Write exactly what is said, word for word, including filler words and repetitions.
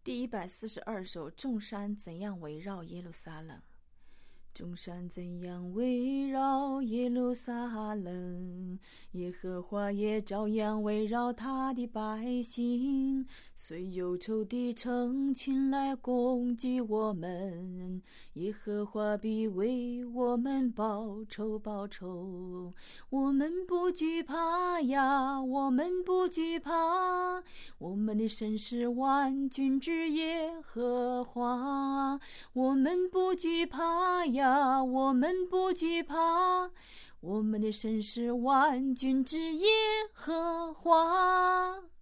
第一百四十二首，众山怎样围绕耶路撒冷？众山怎样围绕耶路撒冷？耶和华也照样围绕他的百姓。虽有仇敌成群来攻击我们，耶和华必为我们报仇报仇。我们不惧怕呀，我们不惧怕，我们的神是万军之耶和华。我们不惧怕呀，我们不惧怕，我们的神是万军之耶和华。